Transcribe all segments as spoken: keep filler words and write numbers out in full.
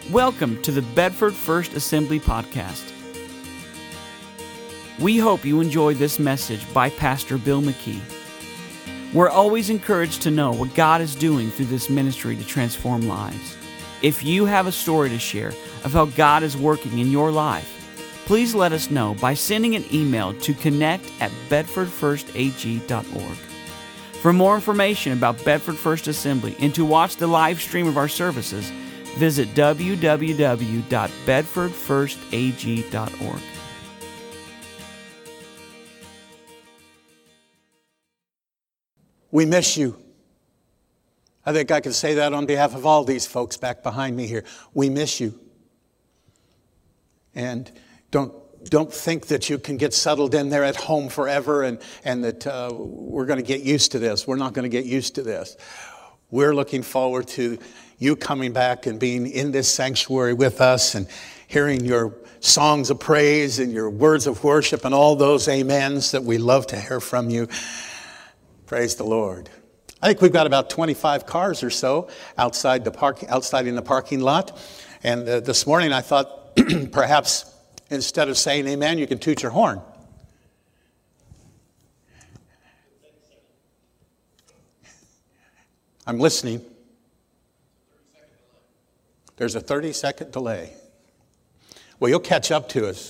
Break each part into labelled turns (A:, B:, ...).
A: Welcome to the Bedford First Assembly Podcast. We hope you enjoy this message by Pastor Bill McKee. We're always encouraged to know what God is doing through this ministry to transform lives. If you have a story to share of how God is working in your life, please let us know by sending an email to connect at bedford first a g dot org. For more information about Bedford First Assembly and to watch the live stream of our services, visit w w w dot bedford first a g dot org.
B: We miss you. I think I can say that on behalf of all these folks back behind me here. We miss you. And don't don't think that you can get settled in there at home forever and, and that uh, we're going to get used to this. We're not going to get used to this. We're looking forward to you coming back and being in this sanctuary with us and hearing your songs of praise and your words of worship and all those amens that we love to hear from you. Praise the Lord. I think we've got about twenty-five cars or so outside the park, outside in the parking lot. And uh, this morning I thought perhaps instead of saying amen, you can toot your horn. I'm listening. There's a thirty-second delay. Well, you'll catch up to us.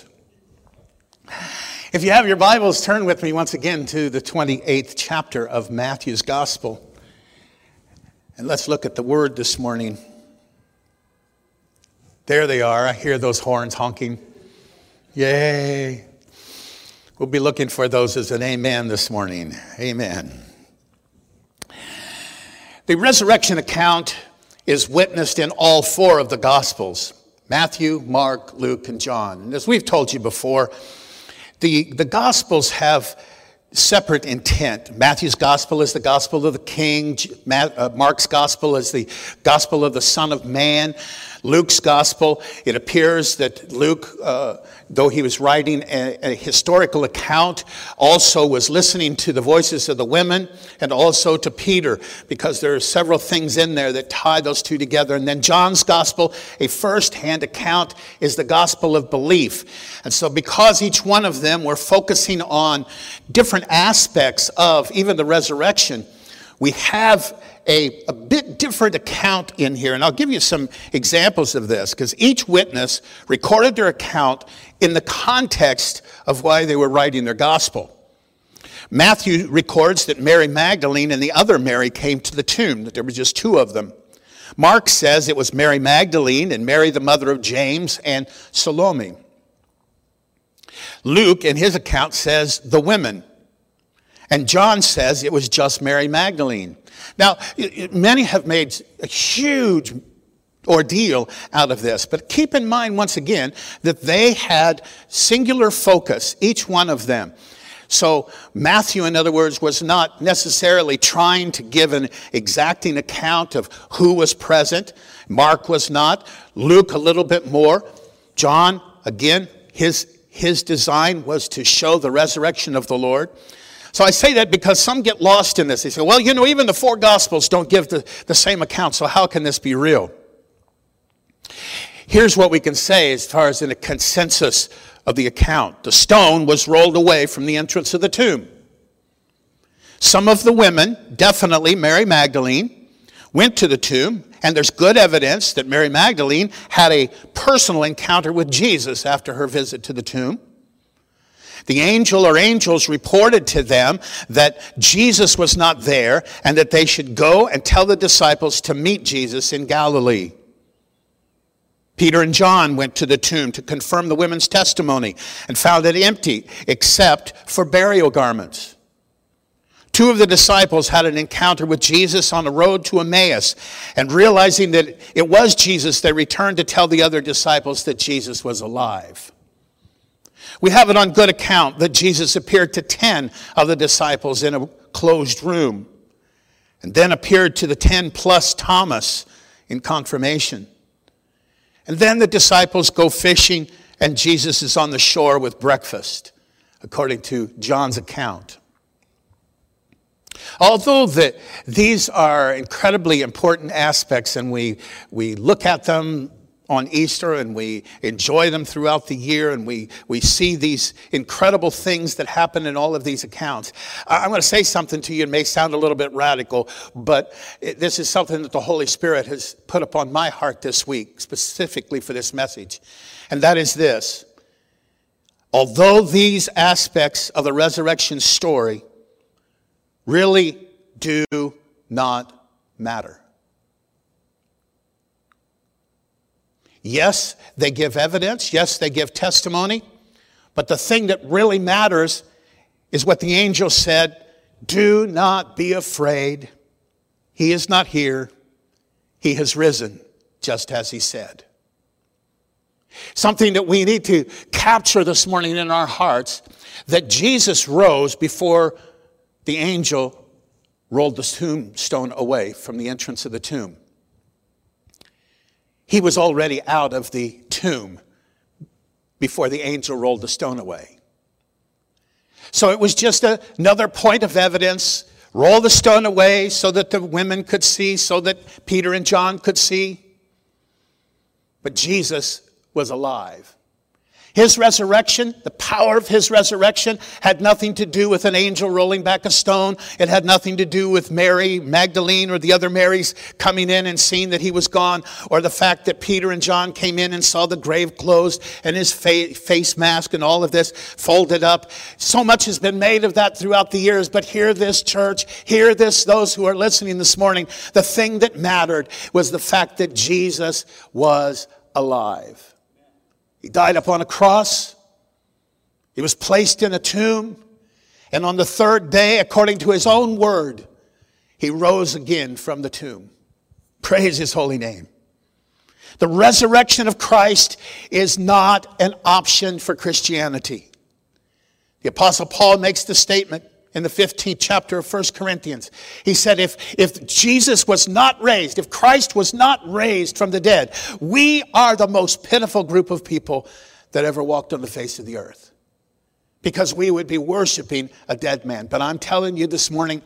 B: If you have your Bibles, turn with me once again to the twenty-eighth chapter of Matthew's Gospel. And let's look at the Word this morning. There they are. I hear those horns honking. Yay. We'll be looking for those as an amen this morning. Amen. The resurrection account is witnessed in all four of the Gospels: Matthew, Mark, Luke, and John. And as we've told you before, the, the Gospels have separate intent. Matthew's Gospel is the Gospel of the King. Uh, Mark's Gospel is the Gospel of the Son of Man. Luke's Gospel, it appears that Luke, uh, though he was writing a, a historical account, also was listening to the voices of the women and also to Peter, because there are several things in there that tie those two together. And then John's Gospel, a first-hand account, is the Gospel of belief. And so because each one of them were focusing on different aspects of even the resurrection, we have a, a bit different account in here. And I'll give you some examples of this, because each witness recorded their account in the context of why they were writing their gospel. Matthew records that Mary Magdalene and the other Mary came to the tomb, that there were just two of them. Mark says it was Mary Magdalene and Mary, the mother of James, and Salome. Luke, in his account, says the women. And John says it was just Mary Magdalene. Now, many have made a huge ordeal out of this, but keep in mind once again that they had singular focus, each one of them. So Matthew, in other words, was not necessarily trying to give an exacting account of who was present. Mark was not. Luke a little bit more. John, again, his, his design was to show the resurrection of the Lord. So I say that because some get lost in this. They say, well, you know, even the four Gospels don't give the, the same account, so how can this be real? Here's what we can say as far as in a consensus of the account. The stone was rolled away from the entrance of the tomb. Some of the women, definitely Mary Magdalene, went to the tomb, and there's good evidence that Mary Magdalene had a personal encounter with Jesus after her visit to the tomb. The angel or angels reported to them that Jesus was not there and that they should go and tell the disciples to meet Jesus in Galilee. Peter and John went to the tomb to confirm the women's testimony and found it empty except for burial garments. Two of the disciples had an encounter with Jesus on the road to Emmaus, and realizing that it was Jesus, they returned to tell the other disciples that Jesus was alive. We have it on good account that Jesus appeared to ten of the disciples in a closed room, and then appeared to the ten plus Thomas in confirmation. And then the disciples go fishing, and Jesus is on the shore with breakfast, according to John's account. Although the, these are incredibly important aspects and we, we look at them on Easter, and we enjoy them throughout the year, and we, we see these incredible things that happen in all of these accounts. I'm going to say something to you. It may sound a little bit radical, but it, this is something that the Holy Spirit has put upon my heart this week, specifically for this message. And that is this. Although these aspects of the resurrection story really do not matter. Yes, they give evidence. Yes, they give testimony. But the thing that really matters is what the angel said, do not be afraid. He is not here. He has risen, just as he said. Something that we need to capture this morning in our hearts, that Jesus rose before the angel rolled the tombstone away from the entrance of the tomb. He was already out of the tomb before the angel rolled the stone away. So it was just a, another point of evidence. Roll the stone away so that the women could see, so that Peter and John could see. But Jesus was alive. His resurrection, the power of his resurrection, had nothing to do with an angel rolling back a stone. It had nothing to do with Mary Magdalene or the other Marys coming in and seeing that he was gone, or the fact that Peter and John came in and saw the grave closed and his fa- face mask and all of this folded up. So much has been made of that throughout the years, but hear this, church, hear this, those who are listening this morning. The thing that mattered was the fact that Jesus was alive. He died upon a cross. He was placed in a tomb. And on the third day, according to his own word, he rose again from the tomb. Praise his holy name. The resurrection of Christ is not an option for Christianity. The Apostle Paul makes the statement in the fifteenth chapter of First Corinthians. He said, if, if Jesus was not raised, if Christ was not raised from the dead, we are the most pitiful group of people that ever walked on the face of the earth. Because we would be worshiping a dead man. But I'm telling you this morning,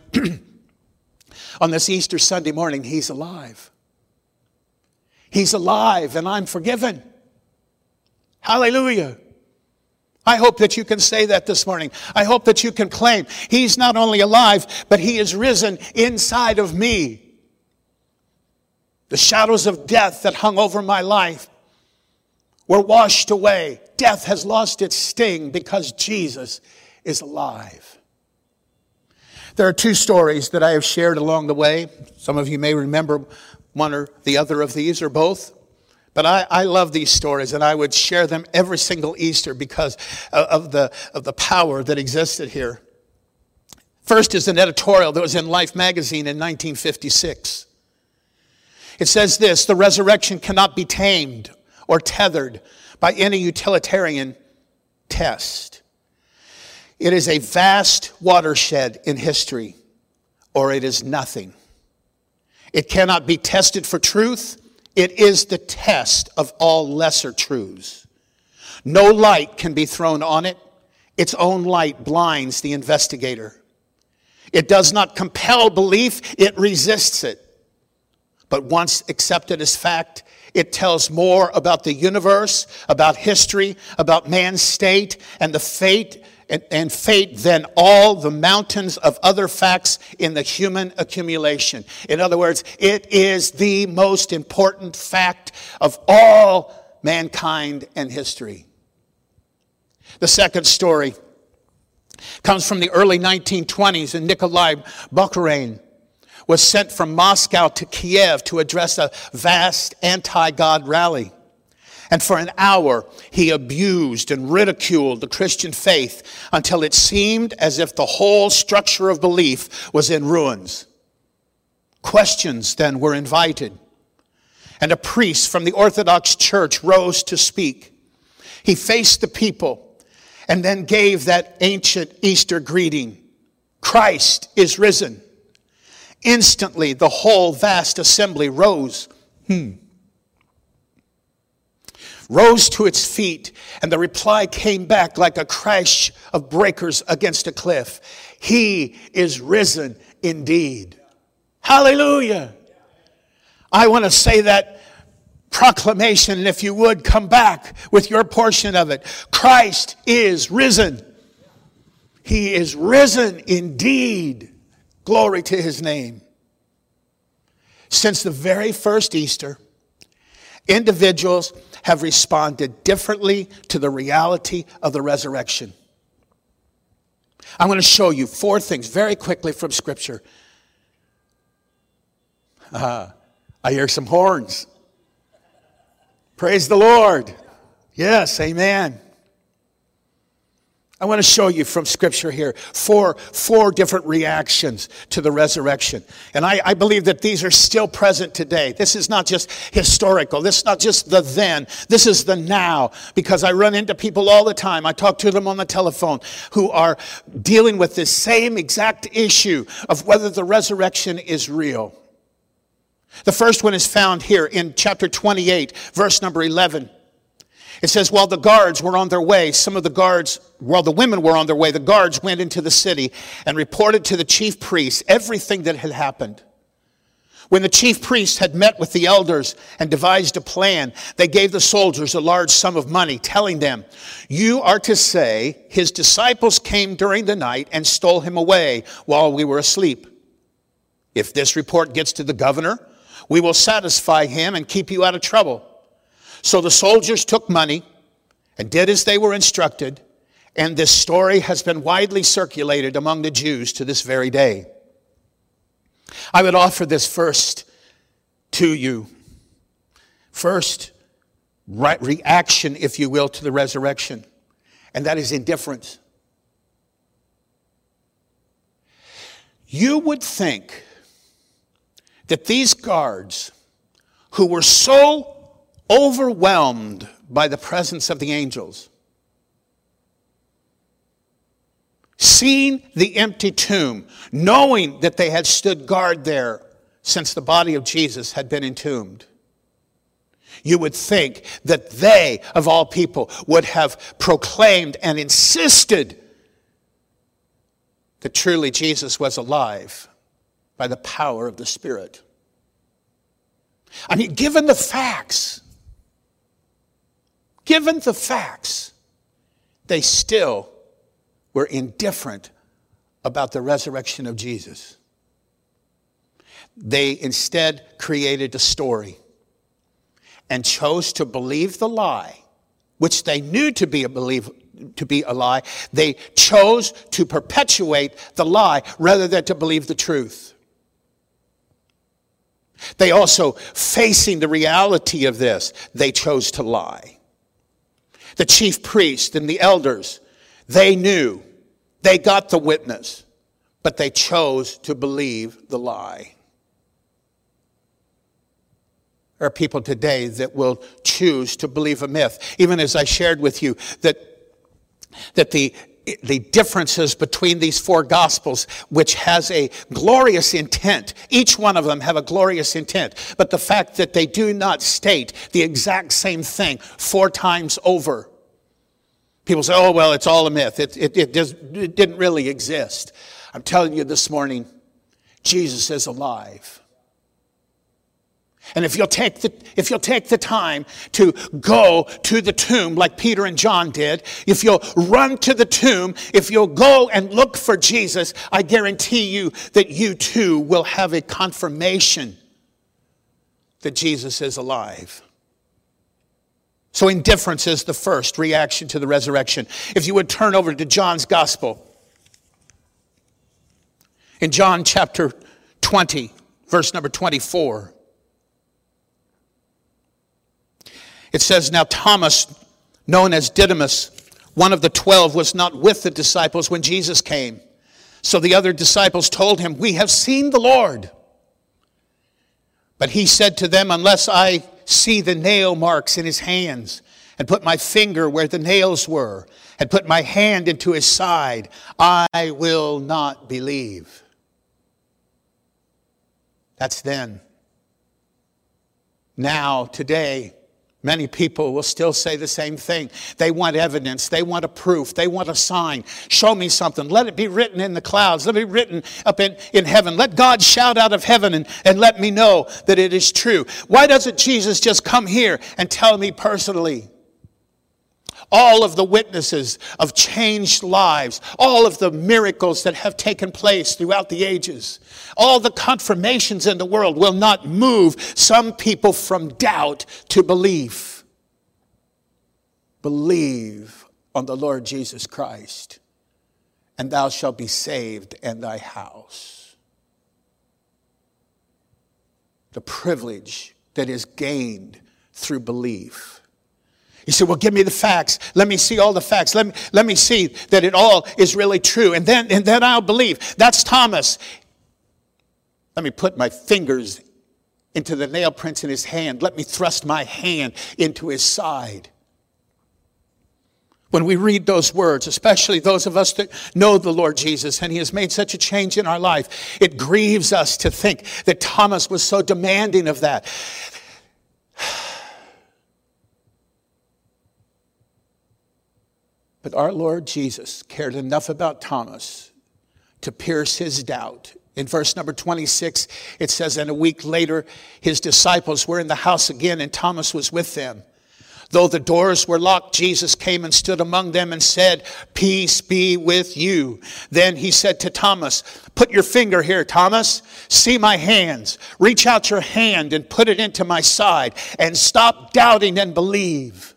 B: on this Easter Sunday morning, he's alive. He's alive, and I'm forgiven. Hallelujah. I hope that you can say that this morning. I hope that you can claim he's not only alive, but he is risen inside of me. The shadows of death that hung over my life were washed away. Death has lost its sting because Jesus is alive. There are two stories that I have shared along the way. Some of you may remember one or the other of these or both. But I, I love these stories, and I would share them every single Easter because of the, of the power that existed here. First is an editorial that was in Life magazine in nineteen fifty-six. It says this: the resurrection cannot be tamed or tethered by any utilitarian test. It is a vast watershed in history, or it is nothing. It cannot be tested for truth. It is the test of all lesser truths. No light can be thrown on it. Its own light blinds the investigator. It does not compel belief, it resists it. But once accepted as fact, it tells more about the universe, about history, about man's state, and the fate and, and fate than all the mountains of other facts in the human accumulation. In other words, it is the most important fact of all mankind and history. The second story comes from the early nineteen twenties, and Nikolai Bukharin was sent from Moscow to Kiev to address a vast anti-God rally. And for an hour, he abused and ridiculed the Christian faith until it seemed as if the whole structure of belief was in ruins. Questions then were invited, and a priest from the Orthodox Church rose to speak. He faced the people and then gave that ancient Easter greeting: Christ is risen. Instantly, the whole vast assembly rose. Hmm. Rose to its feet, and the reply came back like a crash of breakers against a cliff. He is risen indeed. Hallelujah. I want to say that proclamation, and if you would, come back with your portion of it. Christ is risen. He is risen indeed. Glory to his name. Since the very first Easter, individuals have responded differently to the reality of the resurrection. I'm going to show you four things very quickly from Scripture. Uh, I hear some horns. Praise the Lord. Yes, amen. I want to show you from Scripture here four, four different reactions to the resurrection. And I, I believe that these are still present today. This is not just historical. This is not just the then. This is the now. Because I run into people all the time. I talk to them on the telephone who are dealing with this same exact issue of whether the resurrection is real. The first one is found here in chapter twenty-eight, verse number eleven. It says, while the guards were on their way, some of the guards, while the women were on their way, the guards went into the city and reported to the chief priests everything that had happened. When the chief priests had met with the elders and devised a plan, they gave the soldiers a large sum of money, telling them, you are to say, his disciples came during the night and stole him away while we were asleep. If this report gets to the governor, we will satisfy him and keep you out of trouble. So the soldiers took money and did as they were instructed, and this story has been widely circulated among the Jews to this very day. I would offer this first to you. First, right reaction, if you will, to the resurrection, and that is indifference. You would think that these guards, who were so overwhelmed by the presence of the angels, seeing the empty tomb, knowing that they had stood guard there since the body of Jesus had been entombed, you would think that they, of all people, would have proclaimed and insisted that truly Jesus was alive by the power of the Spirit. I mean, given the facts, Given the facts, they still were indifferent about the resurrection of Jesus. They instead created a story and chose to believe the lie, which they knew to be a believe, to be a lie. They chose to perpetuate the lie rather than to believe the truth. They also, facing the reality of this, they chose to lie. The chief priest and the elders, they knew, they got the witness, but they chose to believe the lie. There are people today that will choose to believe a myth. Even as I shared with you that, that the, the differences between these four gospels, which has a glorious intent, each one of them have a glorious intent, but the fact that they do not state the exact same thing four times over. People say, oh, well, it's all a myth. It, it, it, does, it didn't really exist. I'm telling you this morning, Jesus is alive. And if you'll take the, if you'll take the time to go to the tomb like Peter and John did, if you'll run to the tomb, if you'll go and look for Jesus, I guarantee you that you too will have a confirmation that Jesus is alive. So indifference is the first reaction to the resurrection. If you would turn over to John's Gospel. In John chapter twenty, verse number twenty-four. It says, now Thomas, known as Didymus, one of the twelve, was not with the disciples when Jesus came. So the other disciples told him, we have seen the Lord. But he said to them, unless I see the nail marks in his hands, and put my finger where the nails were, and put my hand into his side, I will not believe. That's then. Now, today, Many people will still say the same thing. They want evidence. They want a proof. They want a sign. Show me something. Let it be written in the clouds. Let it be written up in, in heaven. Let God shout out of heaven and, and let me know that it is true. Why doesn't Jesus just come here and tell me personally? All of the witnesses of changed lives, all of the miracles that have taken place throughout the ages, all the confirmations in the world will not move some people from doubt to belief. Believe on the Lord Jesus Christ, and thou shalt be saved and thy house. The privilege that is gained through belief. You say, well, give me the facts. Let me see all the facts. Let me, let me see that it all is really true. And then, and then I'll believe. That's Thomas. Let me put my fingers into the nail prints in his hand. Let me thrust my hand into his side. When we read those words, especially those of us that know the Lord Jesus, and he has made such a change in our life, it grieves us to think that Thomas was so demanding of that. But our Lord Jesus cared enough about Thomas to pierce his doubt. In verse number twenty-six, it says, and a week later, his disciples were in the house again, and Thomas was with them. Though the doors were locked, Jesus came and stood among them and said, peace be with you. Then he said to Thomas, put your finger here, Thomas. See my hands. Reach out your hand and put it into my side, and stop doubting and believe.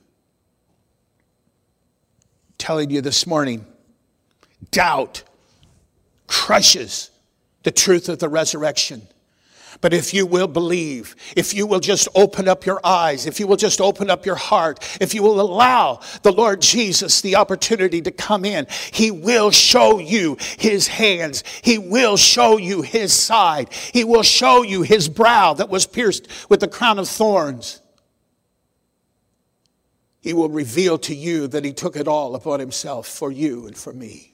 B: Telling you this morning, doubt crushes the truth of the resurrection. But if you will believe, if you will just open up your eyes, if you will just open up your heart, if you will allow the Lord Jesus the opportunity to come in, he will show you his hands. He will show you his side. He will show you his brow that was pierced with the crown of thorns. He will reveal to you that he took it all upon himself for you and for me.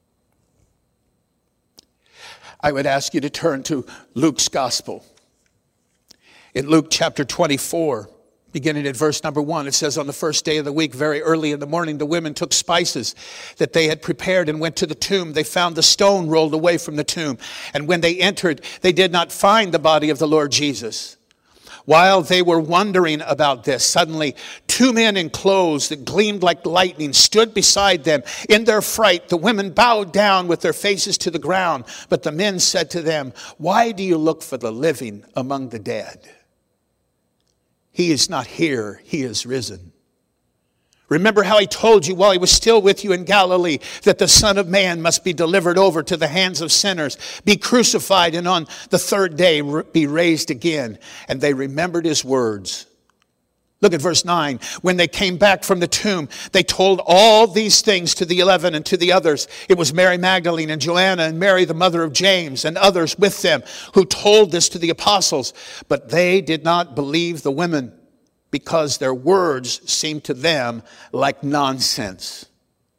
B: I would ask you to turn to Luke's gospel. In Luke chapter twenty-four, beginning at verse number one, it says, on the first day of the week, very early in the morning, the women took spices that they had prepared and went to the tomb. They found the stone rolled away from the tomb. And when they entered, they did not find the body of the Lord Jesus. While they were wondering about this, suddenly two men in clothes that gleamed like lightning stood beside them. In their fright, the women bowed down with their faces to the ground. But the men said to them, why do you look for the living among the dead? He is not here, he is risen. Remember how he told you while he was still with you in Galilee that the Son of Man must be delivered over to the hands of sinners, be crucified, and on the third day be raised again. And they remembered his words. Look at verse nine. When they came back from the tomb, they told all these things to the eleven and to the others. It was Mary Magdalene and Joanna and Mary, the mother of James, and others with them who told this to the apostles. But they did not believe the women, because their words seemed to them like nonsense.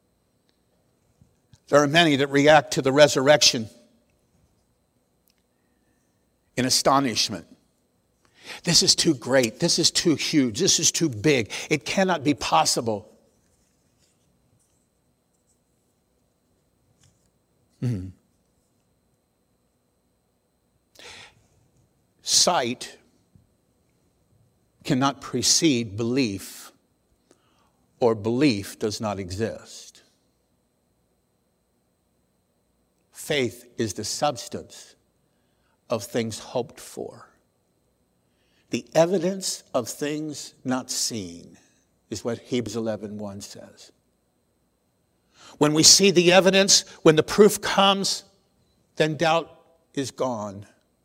B: There are many that react to the resurrection in astonishment. This is too great. This is too huge. This is too big. It cannot be possible. Mm-hmm. Sight cannot precede belief, or belief does not exist. Faith is the substance of things hoped for. The evidence of things not seen is what Hebrews eleven one says. When we see the evidence, when the proof comes, then doubt is gone.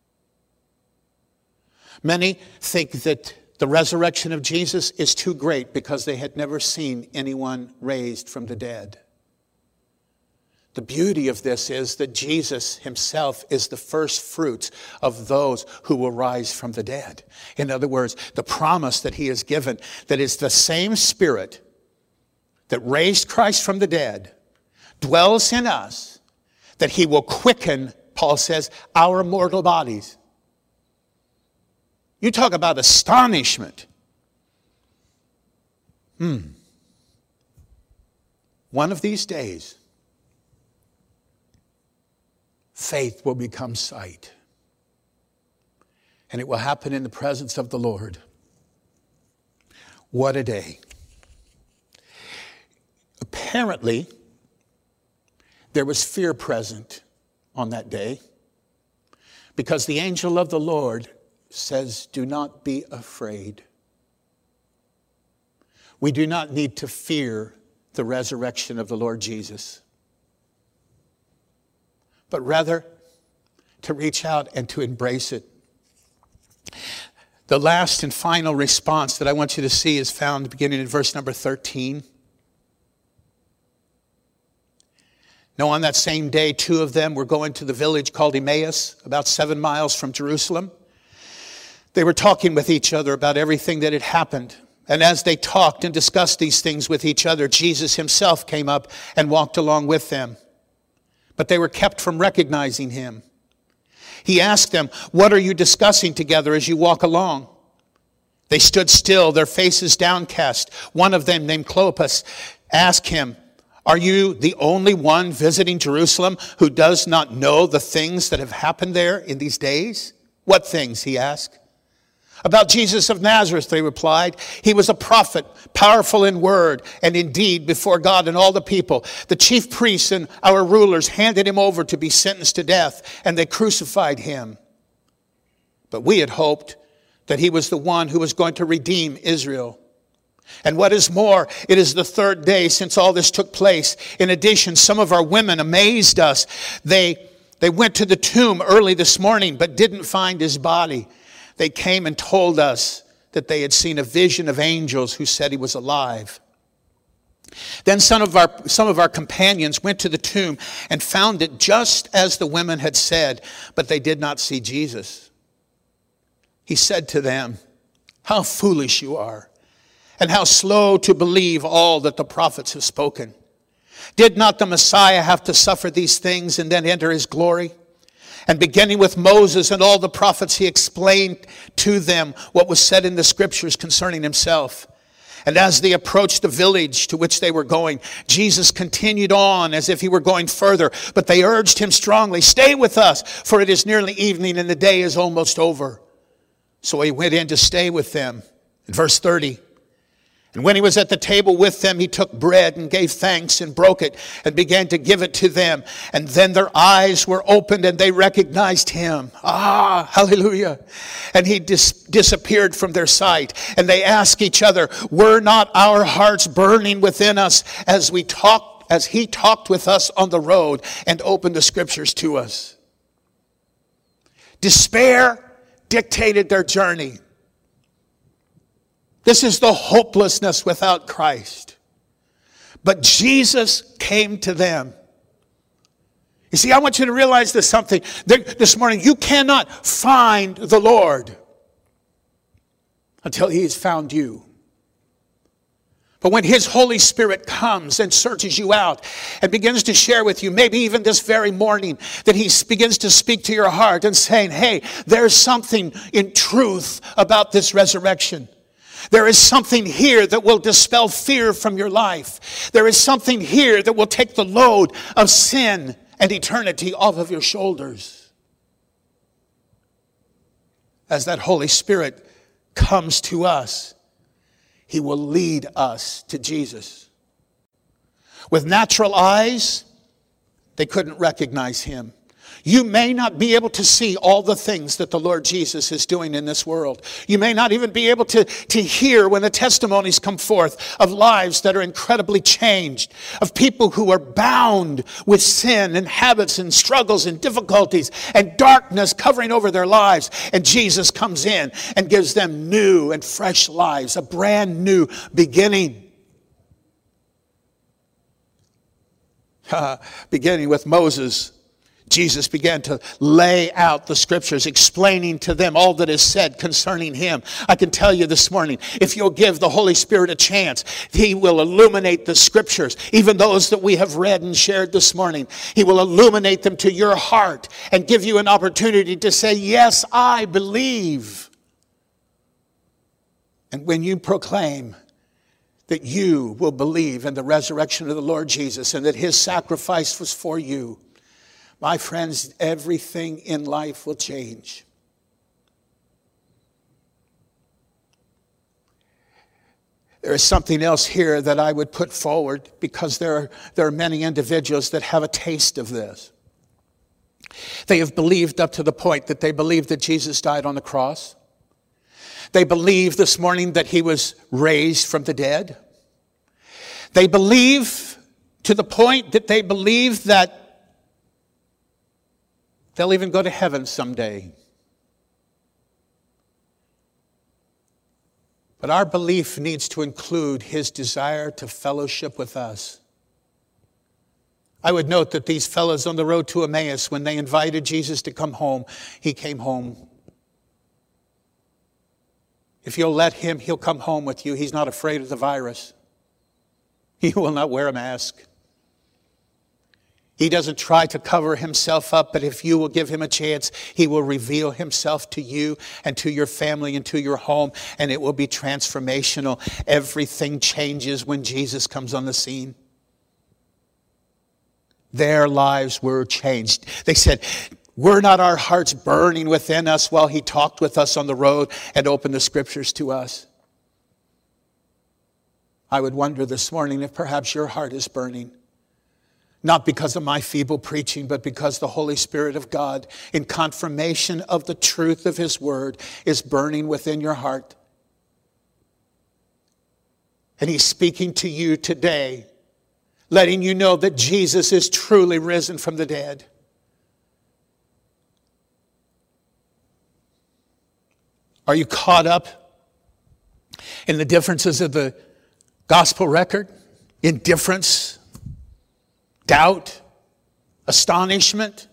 B: Many think that the resurrection of Jesus is too great because they had never seen anyone raised from the dead. The beauty of this is that Jesus himself is the first fruits of those who will rise from the dead. In other words, the promise that he has given, that is the same Spirit that raised Christ from the dead, dwells in us, that he will quicken, Paul says, our mortal bodies. You talk about astonishment. Hmm. One of these days, faith will become sight. And it will happen in the presence of the Lord. What a day. Apparently, there was fear present on that day because the angel of the Lord says, do not be afraid. We do not need to fear the resurrection of the Lord Jesus, but rather to reach out and to embrace it. The last and final response that I want you to see is found beginning in verse number thirteen. Now, on that same day, two of them were going to the village called Emmaus, about seven miles from Jerusalem. They were talking with each other about everything that had happened. And as they talked and discussed these things with each other, Jesus himself came up and walked along with them. But they were kept from recognizing him. He asked them, what are you discussing together as you walk along? They stood still, their faces downcast. One of them, named Clopas, asked him, are you the only one visiting Jerusalem who does not know the things that have happened there in these days? What things, he asked. About Jesus of Nazareth, they replied. He was a prophet, powerful in word and in deed before God and all the people. The chief priests and our rulers handed him over to be sentenced to death, and they crucified him. But we had hoped that he was the one who was going to redeem Israel. And what is more, it is the third day since all this took place. In addition, some of our women amazed us. They, they went to the tomb early this morning, but didn't find his body. They came and told us that they had seen a vision of angels who said he was alive. Then some of our, some of our companions went to the tomb and found it just as the women had said, but they did not see Jesus. He said to them, how foolish you are, and how slow to believe all that the prophets have spoken. Did not the Messiah have to suffer these things and then enter his glory? And beginning with Moses and all the prophets, he explained to them what was said in the scriptures concerning himself. And as they approached the village to which they were going, Jesus continued on as if he were going further. But they urged him strongly, stay with us, for it is nearly evening and the day is almost over. So he went in to stay with them. In verse thirty, and when he was at the table with them, he took bread and gave thanks and broke it and began to give it to them. And then their eyes were opened and they recognized him. Ah, hallelujah. And he dis- disappeared from their sight. And they asked each other, were not our hearts burning within us as we talked, as he talked with us on the road and opened the scriptures to us? Despair dictated their journey. This is the hopelessness without Christ. But Jesus came to them. You see, I want you to realize this something. This morning, you cannot find the Lord until he has found you. But when his Holy Spirit comes and searches you out and begins to share with you, maybe even this very morning, that he begins to speak to your heart and saying, hey, there's something in truth about this resurrection. There is something here that will dispel fear from your life. There is something here that will take the load of sin and eternity off of your shoulders. As that Holy Spirit comes to us, he will lead us to Jesus. With natural eyes, they couldn't recognize him. You may not be able to see all the things that the Lord Jesus is doing in this world. You may not even be able to, to hear when the testimonies come forth of lives that are incredibly changed, of people who are bound with sin and habits and struggles and difficulties and darkness covering over their lives. And Jesus comes in and gives them new and fresh lives, a brand new beginning. Uh, beginning with Moses, Jesus began to lay out the scriptures, explaining to them all that is said concerning him. I can tell you this morning, if you'll give the Holy Spirit a chance, he will illuminate the scriptures, even those that we have read and shared this morning. He will illuminate them to your heart and give you an opportunity to say, yes, I believe. And when you proclaim that you will believe in the resurrection of the Lord Jesus and that his sacrifice was for you, my friends, everything in life will change. There is something else here that I would put forward, because there are, there are many individuals that have a taste of this. They have believed up to the point that they believe that Jesus died on the cross. They believe this morning that he was raised from the dead. They believe to the point that they believe that they'll even go to heaven someday. But our belief needs to include his desire to fellowship with us. I would note that these fellows on the road to Emmaus, when they invited Jesus to come home, he came home. If you'll let him, he'll come home with you. He's not afraid of the virus. He will not wear a mask. He doesn't try to cover himself up, but if you will give him a chance, he will reveal himself to you and to your family and to your home, and it will be transformational. Everything changes when Jesus comes on the scene. Their lives were changed. They said, were not our hearts burning within us while he talked with us on the road and opened the scriptures to us? I would wonder this morning if perhaps your heart is burning. Not because of my feeble preaching, but because the Holy Spirit of God, in confirmation of the truth of his word, is burning within your heart. And he's speaking to you today, letting you know that Jesus is truly risen from the dead. Are you caught up in the differences of the gospel record? Indifference? Doubt, astonishment?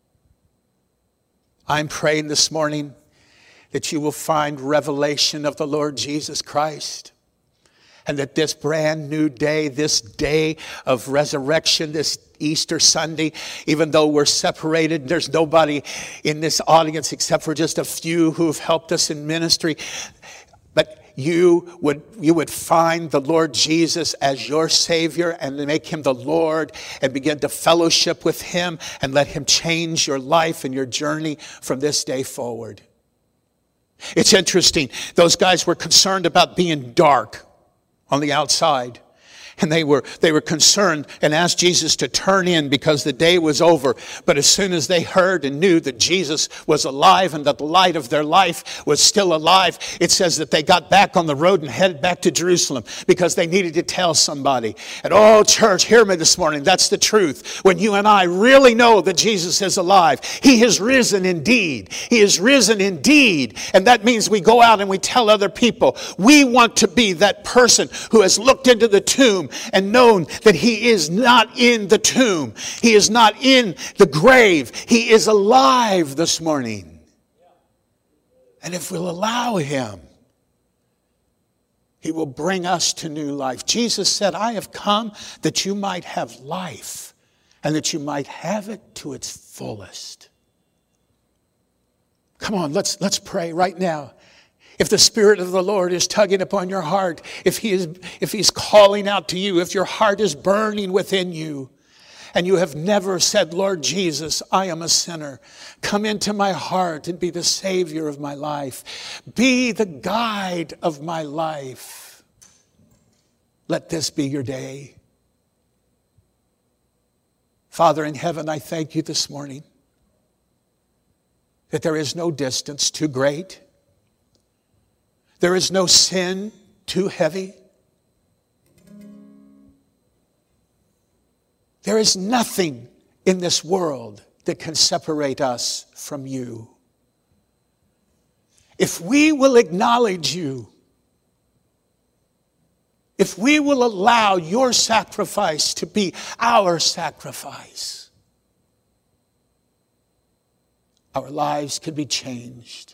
B: I'm praying this morning that you will find revelation of the Lord Jesus Christ, and that this brand new day, this day of resurrection, this Easter Sunday, even though we're separated, there's nobody in this audience except for just a few who have helped us in ministry, but you would, you would find the Lord Jesus as your Savior and make him the Lord and begin to fellowship with him and let him change your life and your journey from this day forward. It's interesting. Those guys were concerned about being dark on the outside. And they were, they were concerned and asked Jesus to turn in because the day was over. But as soon as they heard and knew that Jesus was alive and that the light of their life was still alive, it says that they got back on the road and headed back to Jerusalem because they needed to tell somebody. And oh, church, hear me this morning. That's the truth. When you and I really know that Jesus is alive, he has risen indeed. He is risen indeed. And that means we go out and we tell other people. We want to be that person who has looked into the tomb and known that he is not in the tomb. He is not in the grave. He is alive this morning. And if we'll allow him, he will bring us to new life. Jesus said, I have come that you might have life and that you might have it to its fullest. Come on, let's, let's pray right now. If the Spirit of the Lord is tugging upon your heart, if he is, if he's calling out to you, if your heart is burning within you, and you have never said, Lord Jesus, I am a sinner. Come into my heart and be the Savior of my life. Be the guide of my life. Let this be your day. Father in heaven, I thank you this morning that there is no distance too great. There is no sin too heavy. There is nothing in this world that can separate us from you. If we will acknowledge you, if we will allow your sacrifice to be our sacrifice, our lives can be changed.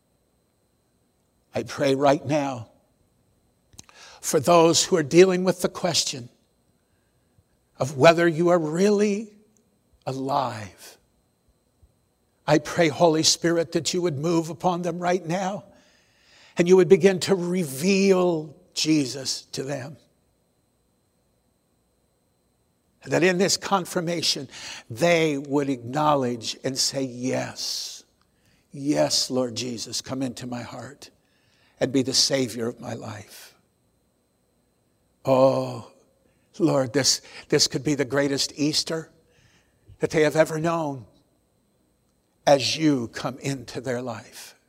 B: I pray right now for those who are dealing with the question of whether you are really alive. I pray, Holy Spirit, that you would move upon them right now and you would begin to reveal Jesus to them. that in this confirmation, they would acknowledge and say, yes, yes, Lord Jesus, come into my heart and be the Savior of my life. Oh, Lord, this, this could be the greatest Easter that they have ever known as you come into their life.